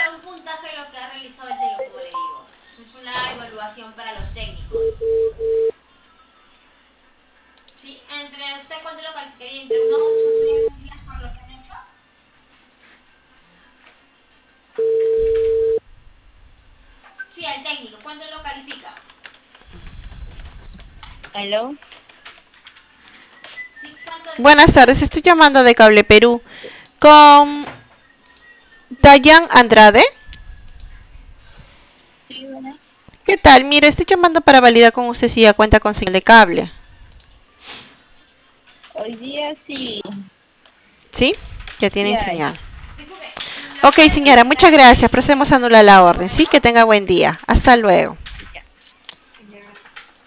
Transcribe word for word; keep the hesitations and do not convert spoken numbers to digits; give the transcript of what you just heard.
da un puntaje de lo que ha realizado el técnico, como le digo. Es una evaluación para los técnicos. ¿Sí? ¿Entre usted cuánto lo calificaría? ¿Entre un ocho, un nueve, un diez por lo que han hecho? Sí, al técnico, ¿cuánto lo califica? ¿Aló? ¿Sí? ¿Cuánto le Buenas califica? tardes, estoy llamando de Cable Perú con Dayan Andrade. Sí, bueno. ¿Qué tal? Mire, estoy llamando para validar con usted si ya cuenta con señal de cable. Hoy día sí, ¿Sí? Ya sí tienen hay. señal. Disculpe, ¿lo Ok, puede señora, solicitar muchas el gracias. técnico, Procedemos a anular la orden. Sí, que correcto? tenga buen día. Hasta luego.